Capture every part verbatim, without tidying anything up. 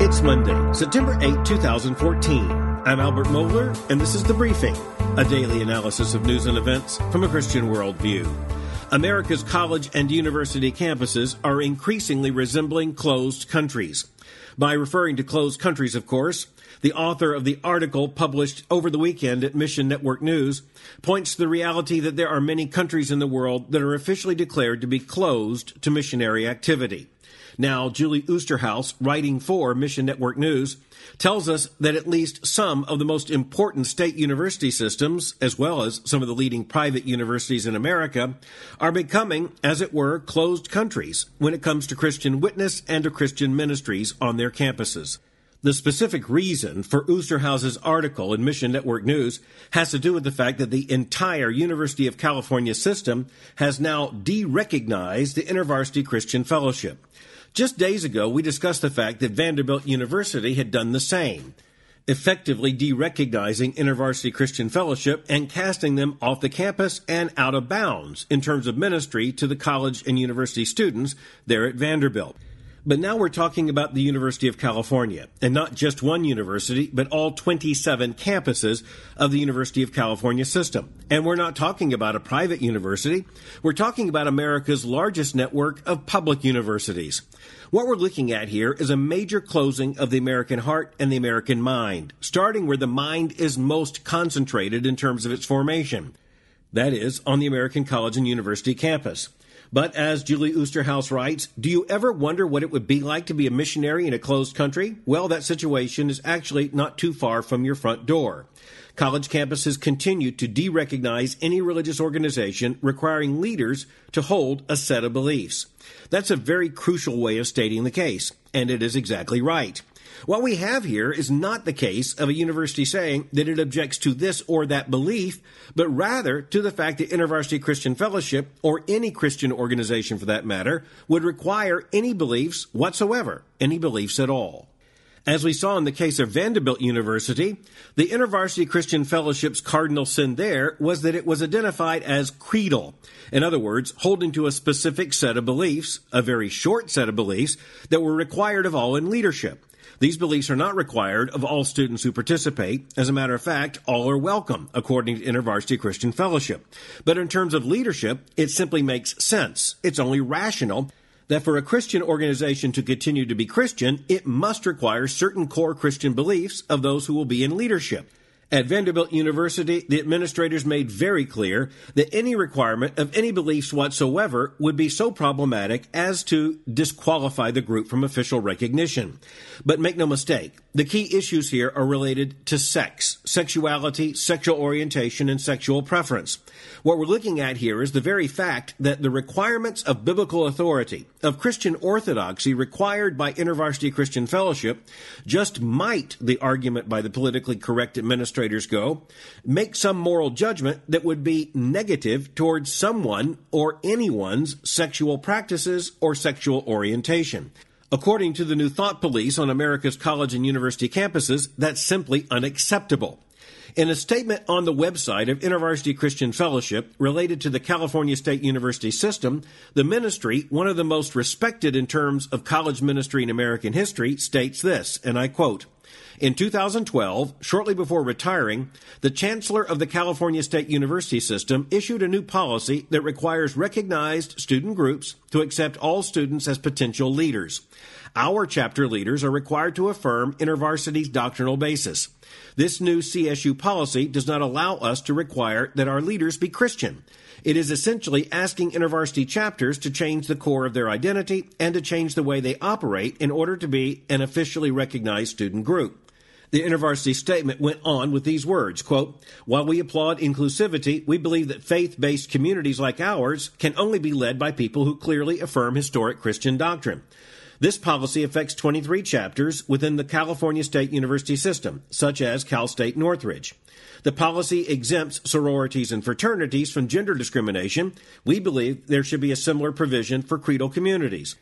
It's Monday, September eighth, twenty fourteen. I'm Albert Mohler, and this is The Briefing, a daily analysis of news and events from a Christian worldview. America's college and university campuses are increasingly resembling closed countries. By referring to closed countries, of course, the author of the article published over the weekend at Mission Network News points to the reality that there are many countries in the world that are officially declared to be closed to missionary activity. Now, Julie Oosterhuis, writing for Mission Network News, tells us that at least some of the most important state university systems, as well as some of the leading private universities in America, are becoming, as it were, closed countries when it comes to Christian witness and to Christian ministries on their campuses. The specific reason for Oosterhuis's article in Mission Network News has to do with the fact that the entire University of California system has now de-recognized the InterVarsity Christian Fellowship. Just days ago, we discussed the fact that Vanderbilt University had done the same, effectively de-recognizing InterVarsity Christian Fellowship and casting them off the campus and out of bounds in terms of ministry to the college and university students there at Vanderbilt. But now we're talking about the University of California, and not just one university, but all twenty-seven campuses of the University of California system. And we're not talking about a private university. We're talking about America's largest network of public universities. What we're looking at here is a major closing of the American heart and the American mind, starting where the mind is most concentrated in terms of its formation. That is, on the American college and university campus. But as Julie Oosterhuis writes, do you ever wonder what it would be like to be a missionary in a closed country? Well, that situation is actually not too far from your front door. College campuses continue to de-recognize any religious organization requiring leaders to hold a set of beliefs. That's a very crucial way of stating the case, and it is exactly right. What we have here is not the case of a university saying that it objects to this or that belief, but rather to the fact that InterVarsity Christian Fellowship, or any Christian organization for that matter, would require any beliefs whatsoever, any beliefs at all. As we saw in the case of Vanderbilt University, the InterVarsity Christian Fellowship's cardinal sin there was that it was identified as creedal. In other words, holding to a specific set of beliefs, a very short set of beliefs, that were required of all in leadership. These beliefs are not required of all students who participate. As a matter of fact, all are welcome, according to InterVarsity Christian Fellowship. But in terms of leadership, it simply makes sense. It's only rational that for a Christian organization to continue to be Christian, it must require certain core Christian beliefs of those who will be in leadership. At Vanderbilt University, the administrators made very clear that any requirement of any beliefs whatsoever would be so problematic as to disqualify the group from official recognition. But make no mistake, the key issues here are related to sex, sexuality, sexual orientation, and sexual preference. What we're looking at here is the very fact that the requirements of biblical authority, of Christian orthodoxy required by InterVarsity Christian Fellowship, just might, the argument by the politically correct administrators go, make some moral judgment that would be negative towards someone or anyone's sexual practices or sexual orientation. According to the New Thought Police on America's college and university campuses, that's simply unacceptable. In a statement on the website of InterVarsity Christian Fellowship related to the California State University system, the ministry, one of the most respected in terms of college ministry in American history, states this, and I quote, "In two thousand twelve, shortly before retiring, the Chancellor of the California State University system issued a new policy that requires recognized student groups to accept all students as potential leaders. Our chapter leaders are required to affirm InterVarsity's doctrinal basis. This new C S U policy does not allow us to require that our leaders be Christian. It is essentially asking InterVarsity chapters to change the core of their identity and to change the way they operate in order to be an officially recognized student group." The InterVarsity statement went on with these words, quote, "While we applaud inclusivity, we believe that faith-based communities like ours can only be led by people who clearly affirm historic Christian doctrine. This policy affects twenty-three chapters within the California State University system, such as Cal State Northridge. The policy exempts sororities and fraternities from gender discrimination. We believe there should be a similar provision for creedal communities.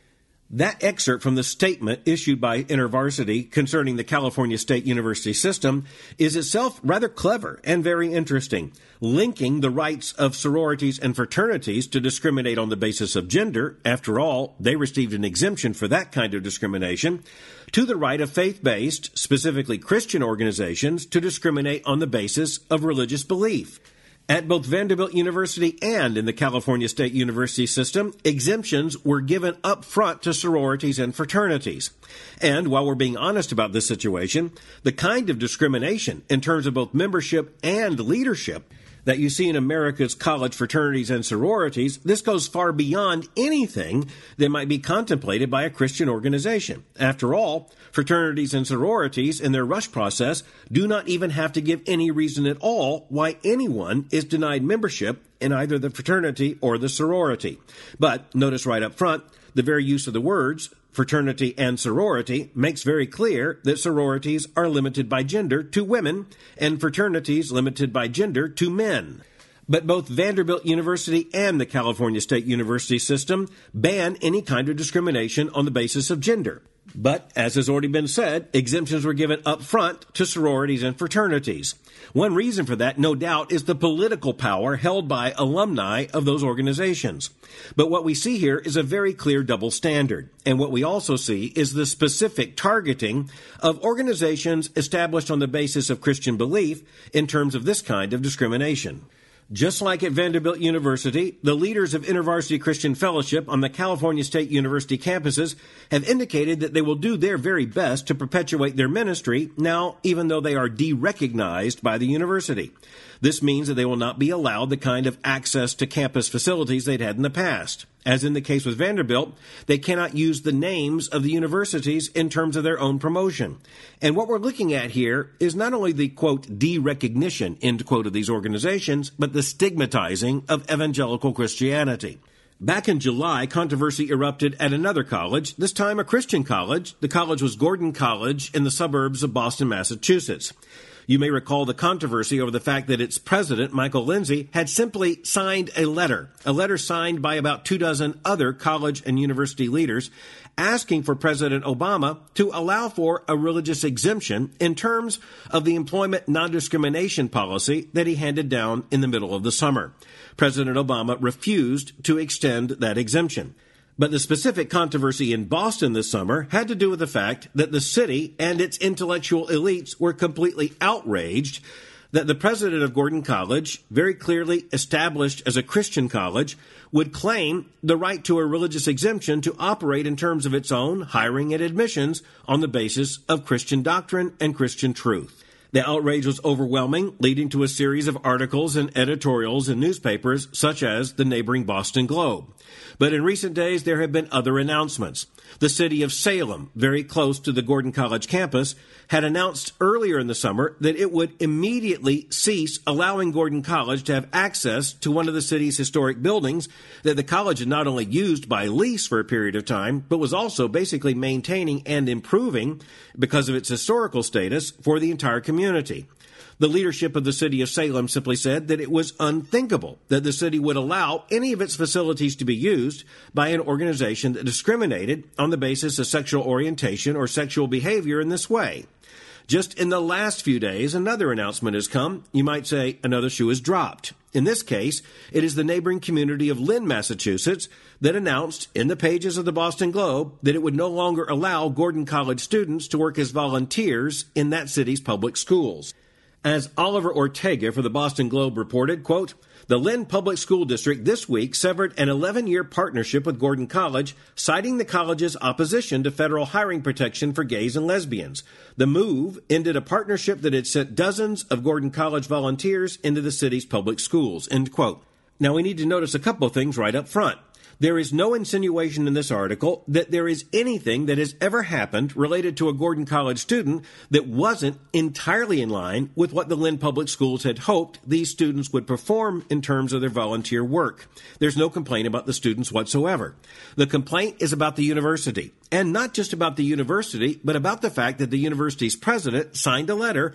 That excerpt from the statement issued by InterVarsity concerning the California State University system is itself rather clever and very interesting, linking the rights of sororities and fraternities to discriminate on the basis of gender — after all, they received an exemption for that kind of discrimination — to the right of faith-based, specifically Christian organizations, to discriminate on the basis of religious belief. At both Vanderbilt University and in the California State University system, exemptions were given up front to sororities and fraternities. And while we're being honest about this situation, the kind of discrimination in terms of both membership and leadership that you see in America's college fraternities and sororities, this goes far beyond anything that might be contemplated by a Christian organization. After all, fraternities and sororities in their rush process do not even have to give any reason at all why anyone is denied membership in either the fraternity or the sorority. But notice right up front, the very use of the words fraternity and sorority makes very clear that sororities are limited by gender to women and fraternities limited by gender to men. But both Vanderbilt University and the California State University system ban any kind of discrimination on the basis of gender. But, as has already been said, exemptions were given up front to sororities and fraternities. One reason for that, no doubt, is the political power held by alumni of those organizations. But what we see here is a very clear double standard. And what we also see is the specific targeting of organizations established on the basis of Christian belief in terms of this kind of discrimination. Just like at Vanderbilt University, the leaders of InterVarsity Christian Fellowship on the California State University campuses have indicated that they will do their very best to perpetuate their ministry now, even though they are de-recognized by the university. This means that they will not be allowed the kind of access to campus facilities they'd had in the past. As in the case with Vanderbilt, they cannot use the names of the universities in terms of their own promotion. And what we're looking at here is not only the, quote, de-recognition, end quote, of these organizations, but the stigmatizing of evangelical Christianity. Back in July, controversy erupted at another college, this time a Christian college. The college was Gordon College in the suburbs of Boston, Massachusetts. You may recall the controversy over the fact that its president, Michael Lindsay, had simply signed a letter, a letter signed by about two dozen other college and university leaders, asking for President Obama to allow for a religious exemption in terms of the employment non-discrimination policy that he handed down in the middle of the summer. President Obama refused to extend that exemption. But the specific controversy in Boston this summer had to do with the fact that the city and its intellectual elites were completely outraged that the president of Gordon College, very clearly established as a Christian college, would claim the right to a religious exemption to operate in terms of its own hiring and admissions on the basis of Christian doctrine and Christian truth. The outrage was overwhelming, leading to a series of articles and editorials in newspapers such as the neighboring Boston Globe. But in recent days, there have been other announcements. The city of Salem, very close to the Gordon College campus, had announced earlier in the summer that it would immediately cease allowing Gordon College to have access to one of the city's historic buildings that the college had not only used by lease for a period of time, but was also basically maintaining and improving because of its historical status for the entire community. The leadership of the city of Salem simply said that it was unthinkable that the city would allow any of its facilities to be used by an organization that discriminated on the basis of sexual orientation or sexual behavior in this way. Just in the last few days, another announcement has come. You might say another shoe has dropped. In this case, it is the neighboring community of Lynn, Massachusetts, that announced in the pages of the Boston Globe that it would no longer allow Gordon College students to work as volunteers in that city's public schools. As Oliver Ortega for the Boston Globe reported, quote, the Lynn Public School District this week severed an eleven-year partnership with Gordon College, citing the college's opposition to federal hiring protection for gays and lesbians. The move ended a partnership that had sent dozens of Gordon College volunteers into the city's public schools, end quote. Now, we need to notice a couple of things right up front. There is no insinuation in this article that there is anything that has ever happened related to a Gordon College student that wasn't entirely in line with what the Lynn Public Schools had hoped these students would perform in terms of their volunteer work. There's no complaint about the students whatsoever. The complaint is about the university, and not just about the university, but about the fact that the university's president signed a letter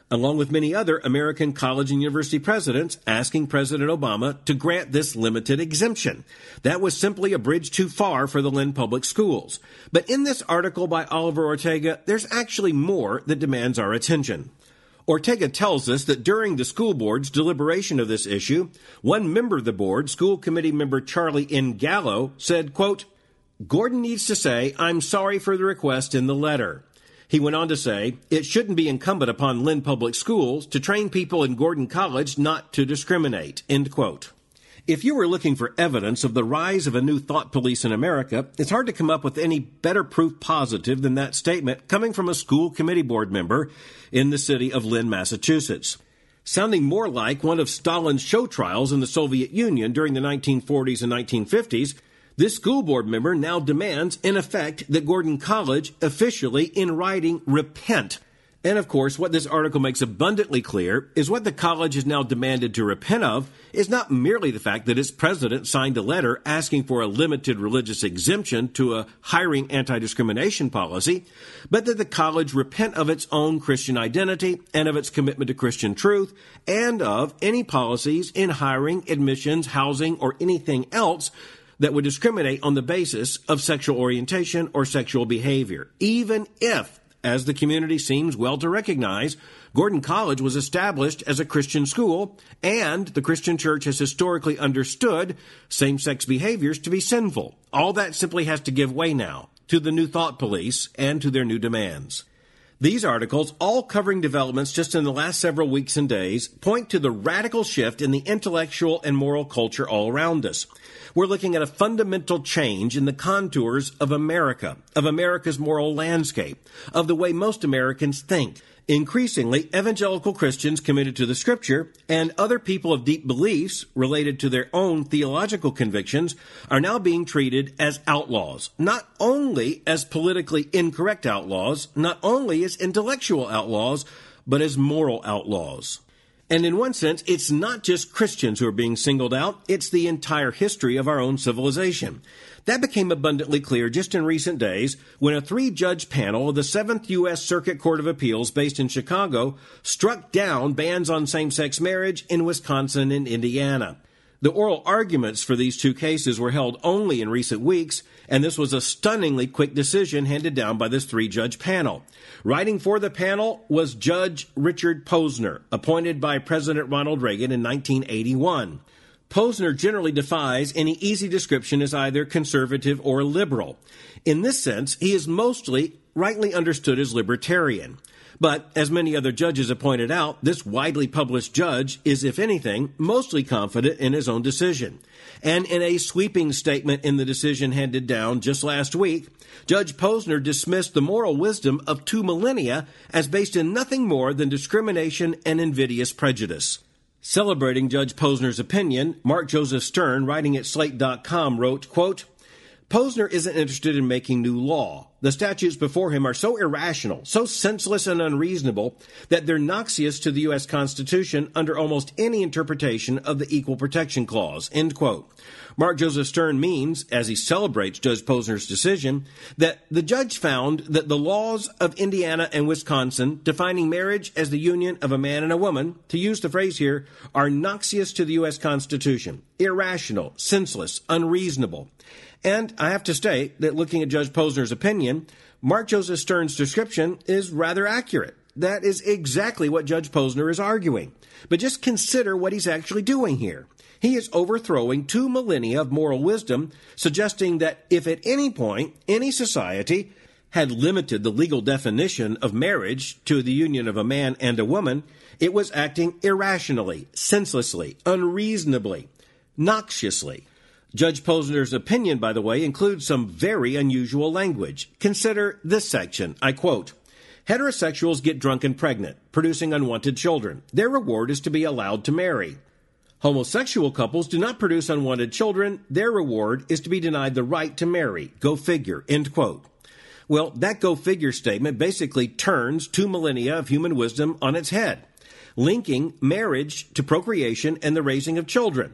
along with many other American college and university presidents asking President Obama to grant this limited exemption. That was simply a bridge too far for the Lynn Public Schools. But in this article by Oliver Ortega, there's actually more that demands our attention. Ortega tells us that during the school board's deliberation of this issue, one member of the board, school committee member Charlie N. Gallo, said, quote, "Gordon needs to say, 'I'm sorry for the request' in the letter." He went on to say, "It shouldn't be incumbent upon Lynn Public Schools to train people in Gordon College not to discriminate," end quote. If you were looking for evidence of the rise of a new thought police in America, it's hard to come up with any better proof positive than that statement coming from a school committee board member in the city of Lynn, Massachusetts. Sounding more like one of Stalin's show trials in the Soviet Union during the nineteen forties and nineteen fifties, this school board member now demands, in effect, that Gordon College officially, in writing, repent. And of course, what this article makes abundantly clear is what the college is now demanded to repent of is not merely the fact that its president signed a letter asking for a limited religious exemption to a hiring anti-discrimination policy, but that the college repent of its own Christian identity and of its commitment to Christian truth and of any policies in hiring, admissions, housing, or anything else that would discriminate on the basis of sexual orientation or sexual behavior, even if, as the community seems well to recognize, Gordon College was established as a Christian school, and the Christian church has historically understood same-sex behaviors to be sinful. All that simply has to give way now to the new thought police and to their new demands. These articles, all covering developments just in the last several weeks and days, point to the radical shift in the intellectual and moral culture all around us. We're looking at a fundamental change in the contours of America, of America's moral landscape, of the way most Americans think. Increasingly, evangelical Christians committed to the Scripture and other people of deep beliefs related to their own theological convictions are now being treated as outlaws, not only as politically incorrect outlaws, not only as intellectual outlaws, but as moral outlaws. And in one sense, it's not just Christians who are being singled out, it's the entire history of our own civilization. That became abundantly clear just in recent days when a three-judge panel of the Seventh U S Circuit Court of Appeals based in Chicago struck down bans on same-sex marriage in Wisconsin and Indiana. The oral arguments for these two cases were held only in recent weeks, and this was a stunningly quick decision handed down by this three-judge panel. Writing for the panel was Judge Richard Posner, appointed by President Ronald Reagan in nineteen eighty-one. Posner generally defies any easy description as either conservative or liberal. In this sense, he is mostly rightly understood as libertarian. But, as many other judges have pointed out, this widely published judge is, if anything, mostly confident in his own decision. And in a sweeping statement in the decision handed down just last week, Judge Posner dismissed the moral wisdom of two millennia as based in nothing more than discrimination and invidious prejudice. Celebrating Judge Posner's opinion, Mark Joseph Stern, writing at Slate dot com, wrote, quote, "Posner isn't interested in making new law. The statutes before him are so irrational, so senseless and unreasonable, that they're noxious to the U S Constitution under almost any interpretation of the Equal Protection Clause," end quote. Mark Joseph Stern means, as he celebrates Judge Posner's decision, that the judge found that the laws of Indiana and Wisconsin defining marriage as the union of a man and a woman, to use the phrase here, are noxious to the U S Constitution, irrational, senseless, unreasonable. And I have to state that looking at Judge Posner's opinion, Mark Joseph Stern's description is rather accurate. That is exactly what Judge Posner is arguing. But just consider what he's actually doing here. He is overthrowing two millennia of moral wisdom, suggesting that if at any point any society had limited the legal definition of marriage to the union of a man and a woman, it was acting irrationally, senselessly, unreasonably, noxiously. Judge Posner's opinion, by the way, includes some very unusual language. Consider this section. I quote, "Heterosexuals get drunk and pregnant, producing unwanted children. Their reward is to be allowed to marry. Homosexual couples do not produce unwanted children. Their reward is to be denied the right to marry. Go figure," end quote. Well, that go figure statement basically turns two millennia of human wisdom on its head, linking marriage to procreation and the raising of children.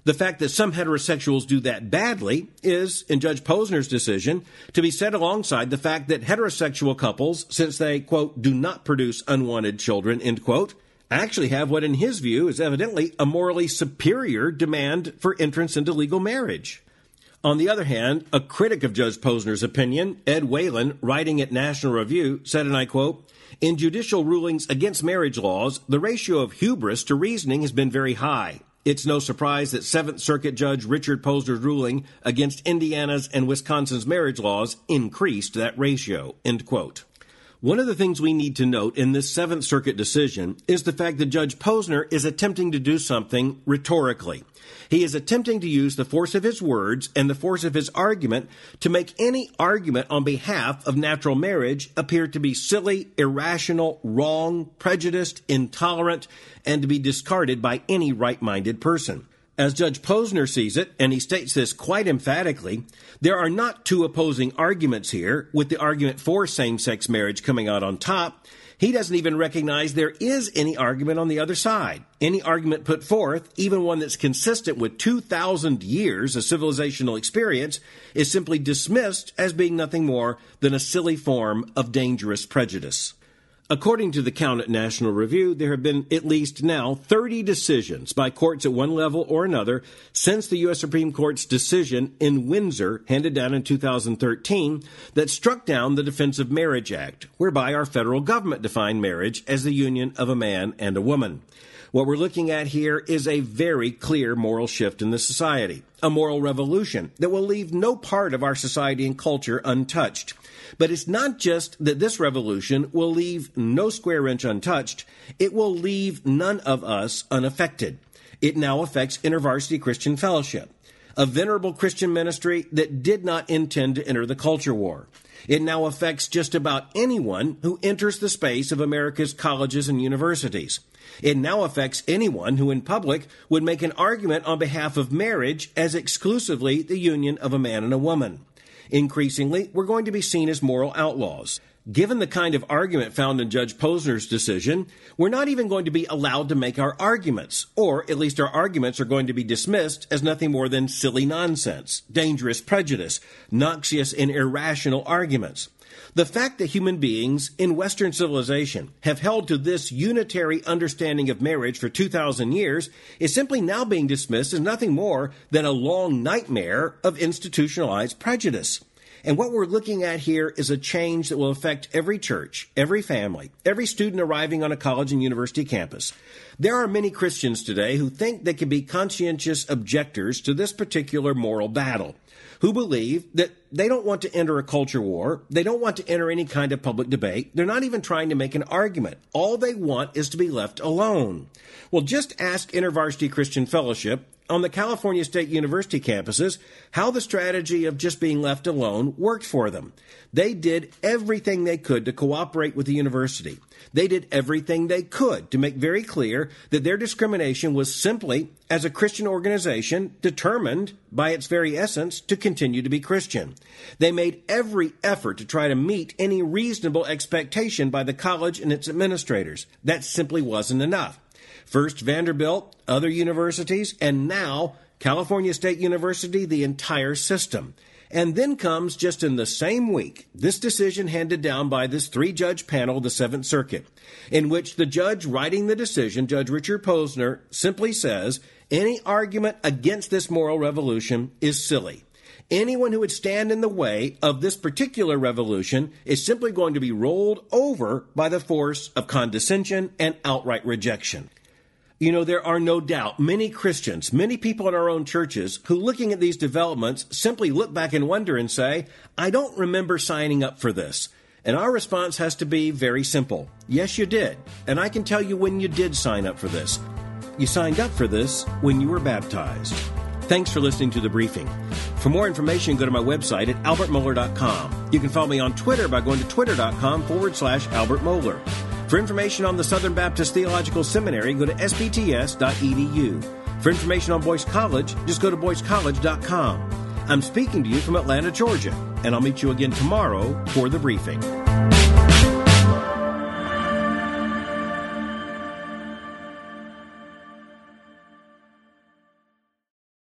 The fact that some heterosexuals do that badly is, in Judge Posner's decision, to be set alongside the fact that heterosexual couples, since they, quote, do not produce unwanted children, end quote, actually have what in his view is evidently a morally superior demand for entrance into legal marriage. On the other hand, a critic of Judge Posner's opinion, Ed Whalen, writing at National Review, said, and I quote, "In judicial rulings against marriage laws, the ratio of hubris to reasoning has been very high. It's no surprise that Seventh Circuit Judge Richard Posner's ruling against Indiana's and Wisconsin's marriage laws increased that ratio," end quote. One of the things we need to note in this Seventh Circuit decision is the fact that Judge Posner is attempting to do something rhetorically. He is attempting to use the force of his words and the force of his argument to make any argument on behalf of natural marriage appear to be silly, irrational, wrong, prejudiced, intolerant, and to be discarded by any right-minded person. As Judge Posner sees it, and he states this quite emphatically, there are not two opposing arguments here, with the argument for same-sex marriage coming out on top. He doesn't even recognize there is any argument on the other side. Any argument put forth, even one that's consistent with two thousand years of civilizational experience, is simply dismissed as being nothing more than a silly form of dangerous prejudice. According to the count at National Review, there have been at least now thirty decisions by courts at one level or another since the U S Supreme Court's decision in Windsor, handed down in two thousand thirteen, that struck down the Defense of Marriage Act, whereby our federal government defined marriage as the union of a man and a woman. What we're looking at here is a very clear moral shift in the society, a moral revolution that will leave no part of our society and culture untouched. But it's not just that this revolution will leave no square inch untouched, it will leave none of us unaffected. It now affects InterVarsity Christian Fellowship, a venerable Christian ministry that did not intend to enter the culture war. It now affects just about anyone who enters the space of America's colleges and universities. It now affects anyone who in public would make an argument on behalf of marriage as exclusively the union of a man and a woman. Increasingly, we're going to be seen as moral outlaws. Given the kind of argument found in Judge Posner's decision, we're not even going to be allowed to make our arguments, or at least our arguments are going to be dismissed as nothing more than silly nonsense, dangerous prejudice, noxious and irrational arguments. The fact that human beings in Western civilization have held to this unitary understanding of marriage for two thousand years is simply now being dismissed as nothing more than a long nightmare of institutionalized prejudice. And what we're looking at here is a change that will affect every church, every family, every student arriving on a college and university campus. There are many Christians today who think they can be conscientious objectors to this particular moral battle, who believe that they don't want to enter a culture war, they don't want to enter any kind of public debate, they're not even trying to make an argument. All they want is to be left alone. Well, just ask InterVarsity Christian Fellowship on the California State University campuses how the strategy of just being left alone worked for them. They did everything they could to cooperate with the university. They did everything they could to make very clear that their discrimination was simply as a Christian organization determined by its very essence to continue to be Christian. They made every effort to try to meet any reasonable expectation by the college and its administrators. That simply wasn't enough. First Vanderbilt, other universities, and now California State University, the entire system. And then comes, just in the same week, this decision handed down by this three-judge panel, the Seventh Circuit, in which the judge writing the decision, Judge Richard Posner, simply says, any argument against this moral revolution is silly. Anyone who would stand in the way of this particular revolution is simply going to be rolled over by the force of condescension and outright rejection. You know, there are no doubt many Christians, many people in our own churches, who looking at these developments simply look back and wonder and say, I don't remember signing up for this. And our response has to be very simple. Yes, you did. And I can tell you when you did sign up for this. You signed up for this when you were baptized. Thanks for listening to The Briefing. For more information, go to my website at albert mohler dot com. You can follow me on Twitter by going to twitter.com forward slash Albert Mohler. For information on the Southern Baptist Theological Seminary, go to s b t s dot e d u. For information on Boyce College, just go to boyce college dot com. I'm speaking to you from Atlanta, Georgia, and I'll meet you again tomorrow for The Briefing.